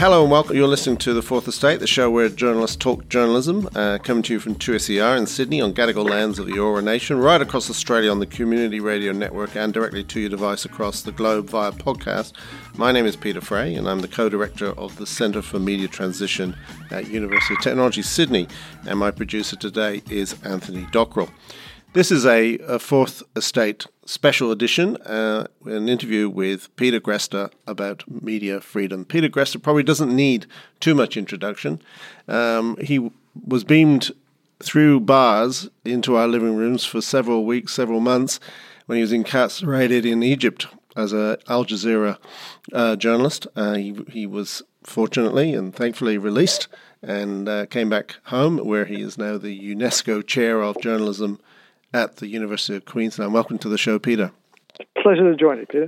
Hello and welcome. You're listening to The Fourth Estate, the show where journalists talk journalism, coming to you from 2SER in Sydney on Gadigal lands of the Eora Nation, right across Australia on the Community Radio Network and directly to your device across the globe via podcast. My name is Peter Fray and I'm the co-director of the Centre for Media Transition at University of Technology, Sydney, and my producer today is Anthony Dockrell. This is a Fourth Estate special edition, an interview with Peter Greste about media freedom. Peter Greste probably doesn't need too much introduction. He was beamed through bars into our living rooms for several weeks, several months, when he was incarcerated in Egypt as an Al Jazeera journalist. He was fortunately and thankfully released and came back home, where he is now the UNESCO Chair of Journalism at the University of Queensland. Welcome to the show, Peter. Pleasure to join you, Peter.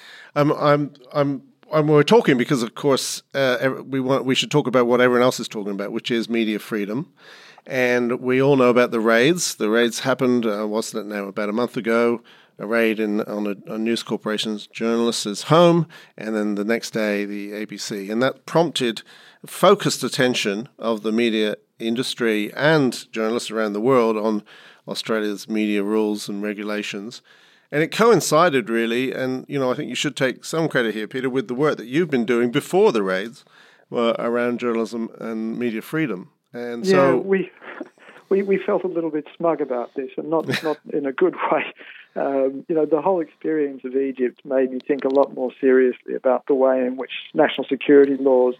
We're talking because, of course, we should talk about what everyone else is talking about, which is media freedom. And we all know about the raids. The raids happened, wasn't it now, about a month ago? A raid on a News Corporation's journalist's home, and then the next day the ABC, and that prompted focused attention of the media industry and journalists around the world on Australia's media rules and regulations. And it coincided really, and I think you should take some credit here, Peter, with the work that you've been doing before the raids around journalism and media freedom. And so we felt a little bit smug about this, and not in a good way. The whole experience of Egypt made me think a lot more seriously about the way in which national security laws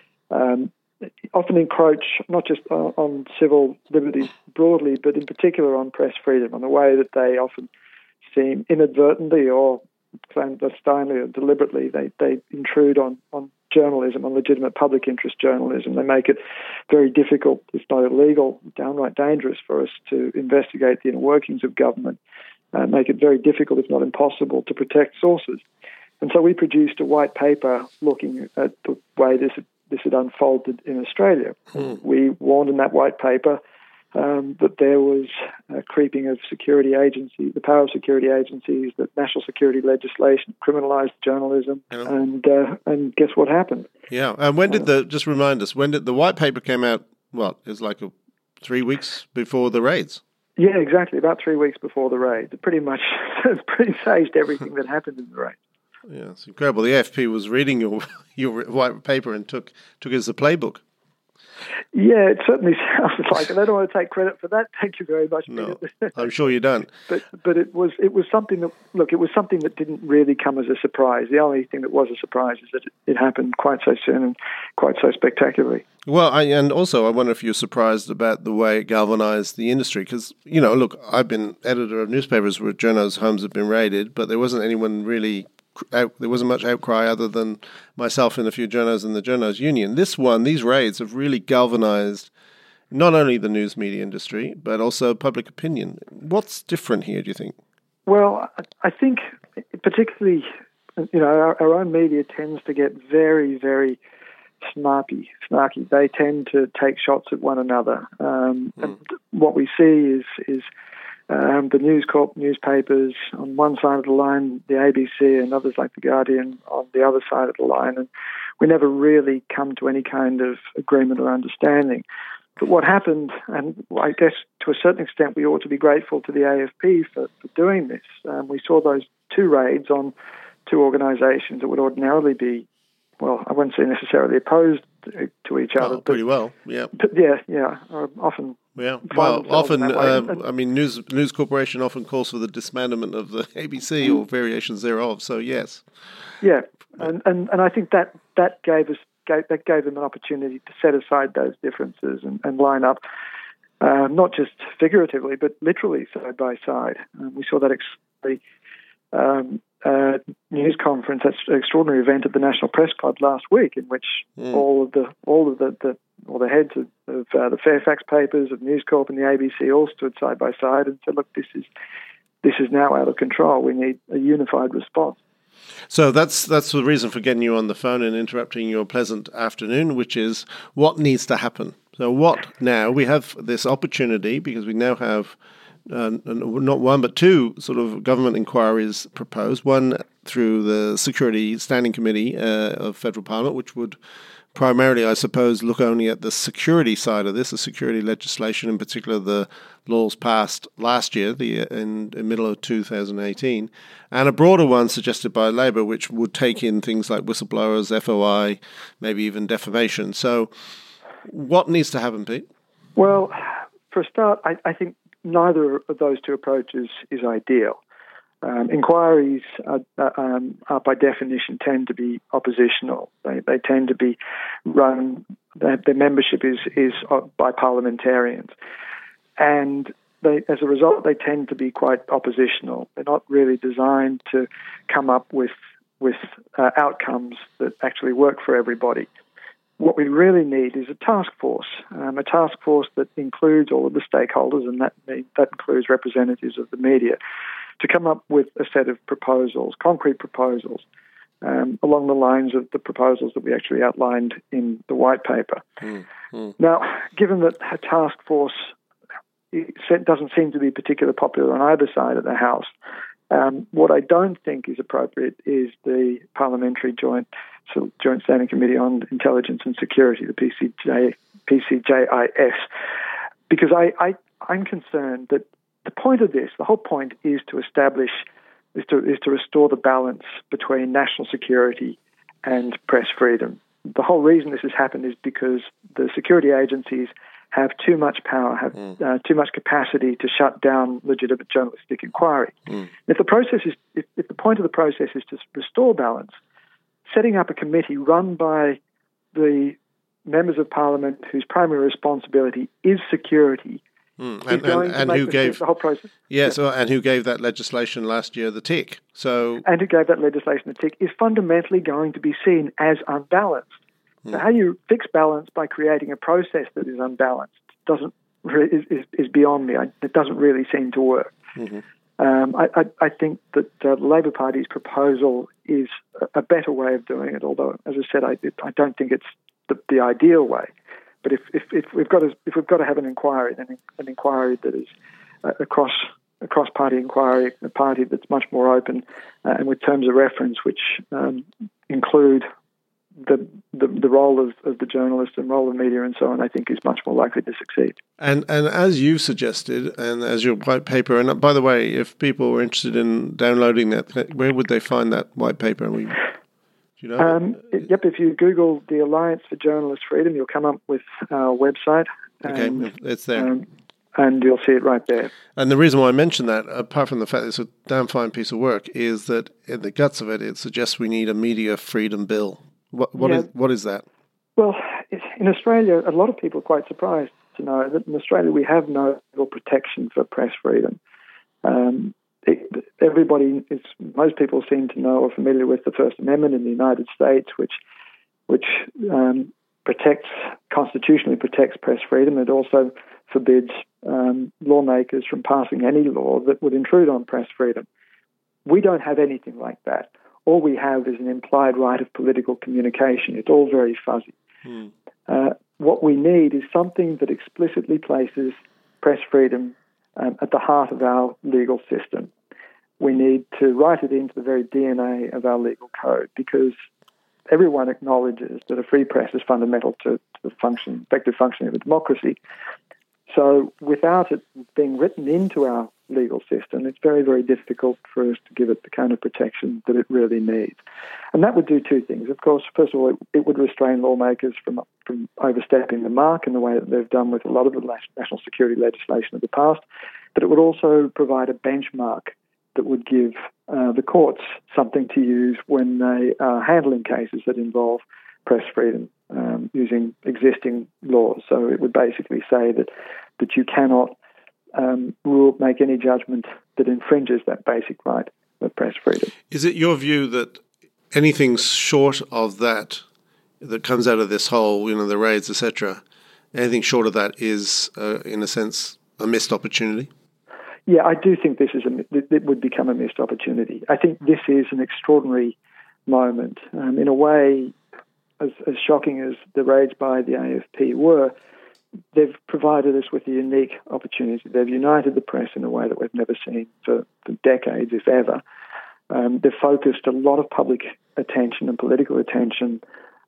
often encroach not just on civil liberties broadly, but in particular on press freedom, on the way that they often seem inadvertently or clandestinely or deliberately, they intrude on journalism, on legitimate public interest journalism. They make it very difficult, if not illegal, downright dangerous for us to investigate the inner workings of government, make it very difficult, if not impossible, to protect sources. And so we produced a white paper looking at the way this had unfolded in Australia. We warned in that white paper that there was a creeping of the power of security agencies, that national security legislation criminalised journalism, and guess what happened? Yeah, and when did just remind us, when did the white paper came out? Well, it was like 3 weeks before the raids. Yeah, exactly, about 3 weeks before the raids. It pretty much presaged everything that happened in the raids. Yeah, it's incredible. The AFP was reading your white paper and took it as a playbook. Yeah, it certainly sounds like it. I don't want to take credit for that. Thank you very much. No, I'm sure you don't. But it was something that didn't really come as a surprise. The only thing that was a surprise is that it happened quite so soon and quite so spectacularly. Well, and also I wonder if you're surprised about the way it galvanized the industry, because look, I've been editor of newspapers where journos' homes have been raided, but there wasn't anyone really. There wasn't much outcry other than myself and a few journos in the Journos Union. These raids have really galvanized not only the news media industry, but also public opinion. What's different here, do you think? Well, I think particularly, our own media tends to get very, very snarky. They tend to take shots at one another. And what we see is the News Corp newspapers on one side of the line, the ABC and others like The Guardian on the other side of the line, and we never really come to any kind of agreement or understanding. But what happened, and I guess to a certain extent we ought to be grateful to the AFP for doing this, we saw those two raids on two organisations that would ordinarily be, well, I wouldn't say necessarily opposed to each other. Pretty well, yeah. But yeah, often. Yeah, well, often, News Corporation often calls for the dismantlement of the ABC or variations thereof, so yes. Yeah, and I think that gave them an opportunity to set aside those differences and line up, not just figuratively, but literally side by side. We saw that news conference, that's an extraordinary event at the National Press Club last week, in which all the heads of the Fairfax papers, of News Corp and the ABC all stood side by side and said, look, this is now out of control. We need a unified response. So that's the reason for getting you on the phone and interrupting your pleasant afternoon, which is what needs to happen. So what now? We have this opportunity because we now have not one but two sort of government inquiries proposed, one through the Security Standing Committee of Federal Parliament, which would primarily, I suppose, look only at the security side of this, the security legislation, in particular the laws passed last year, in the middle of 2018, and a broader one suggested by Labour, which would take in things like whistleblowers, FOI, maybe even defamation. So what needs to happen, Pete? Well, for a start, I think neither of those two approaches is ideal. Inquiries are by definition tend to be oppositional. They tend to be run. Their membership is by parliamentarians, and as a result, they tend to be quite oppositional. They're not really designed to come up with outcomes that actually work for everybody. What we really need is a task force that includes all of the stakeholders, and that includes representatives of the media, to come up with a set of proposals, concrete proposals, along the lines of the proposals that we actually outlined in the white paper. Now, given that a task force doesn't seem to be particularly popular on either side of the House, what I don't think is appropriate is the Parliamentary Joint Standing Committee on Intelligence and Security, the PCJIS, because I'm concerned that the point of this, the whole point, is to restore the balance between national security and press freedom. The whole reason this has happened is because the security agencies have too much power, have too much capacity to shut down legitimate journalistic inquiry. If the point of the process is to restore balance, setting up a committee run by the members of Parliament whose primary responsibility is security and who gave the whole process. And who gave that legislation last year the tick? And who gave that legislation the tick is fundamentally going to be seen as unbalanced. So how you fix balance by creating a process that is unbalanced is beyond me. It doesn't really seem to work. I think that the Labor Party's proposal is a better way of doing it, although, as I said, I don't think it's the ideal way. But if we've got to have an inquiry, then an inquiry that is a cross-party inquiry, a party that's much more open and with terms of reference which include the role of the journalist and role of media and so on, I think is much more likely to succeed. And as you've suggested, and as your white paper, and by the way, if people were interested in downloading that, where would they find that white paper? Do you know? If you Google the Alliance for Journalist Freedom, you'll come up with our website. Okay, it's there. And you'll see it right there. And the reason why I mention that, apart from the fact that it's a damn fine piece of work, is that in the guts of it, it suggests we need a media freedom bill. What is that? Well, in Australia, a lot of people are quite surprised to know that in Australia we have no legal protection for press freedom. Most people seem to know or familiar with the First Amendment in the United States, which constitutionally protects press freedom. It also forbids lawmakers from passing any law that would intrude on press freedom. We don't have anything like that. All we have is an implied right of political communication. It's all very fuzzy. What we need is something that explicitly places press freedom at the heart of our legal system. We need to write it into the very DNA of our legal code, because everyone acknowledges that a free press is fundamental to the effective functioning of a democracy. So without it being written into our legal system, it's very, very difficult for us to give it the kind of protection that it really needs. And that would do two things. Of course, first of all, it would restrain lawmakers from overstepping the mark in the way that they've done with a lot of the national security legislation of the past. But it would also provide a benchmark that would give the courts something to use when they are handling cases that involve press freedom using existing laws. So it would basically say that you cannot make any judgment that infringes that basic right of press freedom. Is it your view that anything short of that comes out of this whole, the raids, etc., anything short of that is, in a sense, a missed opportunity? Yeah, I do think it would become a missed opportunity. I think this is an extraordinary moment. In a way, as shocking as the raids by the AFP were, they've provided us with a unique opportunity. They've united the press in a way that we've never seen for decades, if ever. They've focused a lot of public attention and political attention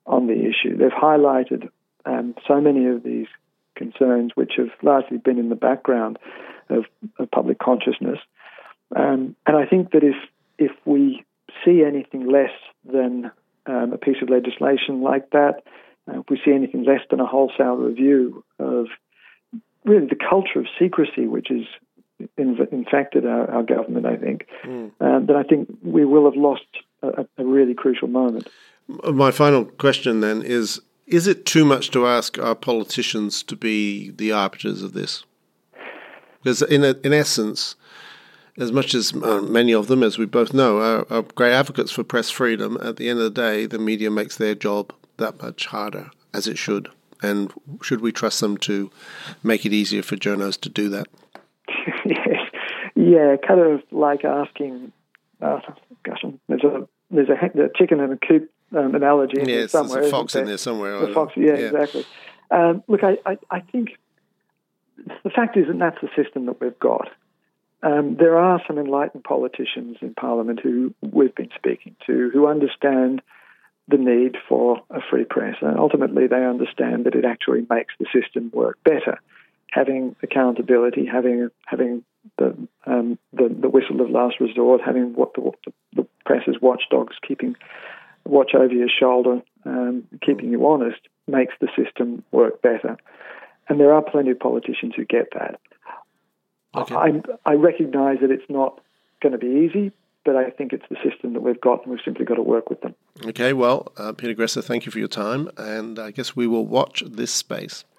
on the issue. They've highlighted so many of these concerns which have largely been in the background of public consciousness. And I think that if we see anything less than a piece of legislation like that, if we see anything less than a wholesale review of really the culture of secrecy which has infected our government, I think, then I think we will have lost a really crucial moment. My final question then is it too much to ask our politicians to be the arbiters of this? Because in essence, as much as many of them, as we both know, are great advocates for press freedom, at the end of the day, the media makes their job that much harder, as it should. And should we trust them to make it easier for journalists to do that? Yes. Yeah, kind of like asking, there's a chicken and a coop analogy in there somewhere. There's a fox in there somewhere. The fox, yeah, exactly. Look, I think the fact is that that's the system that we've got. There are some enlightened politicians in Parliament who we've been speaking to who understand the need for a free press. And ultimately, they understand that it actually makes the system work better. Having accountability, having the whistle of last resort, having what the press's watchdogs keeping watch over your shoulder, keeping you honest, makes the system work better. And there are plenty of politicians who get that. Okay. I recognise that it's not going to be easy, but I think it's the system that we've got, and we've simply got to work with them. Okay, well, Peter Gresser, thank you for your time, and I guess we will watch this space.